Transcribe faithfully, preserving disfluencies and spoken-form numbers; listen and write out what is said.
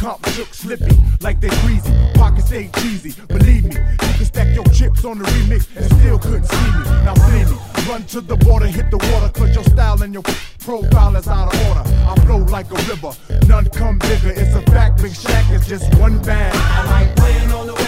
comp shook slippy like they greasy. Pockets stay cheesy, believe me. You can stack your chips on the remix and still couldn't see me. Now see me, run to the border, hit the water, cause your style and your profile is out of order. I flow like a river, none come bigger. It's a fact, Big Shaq is just one band. I like playing on the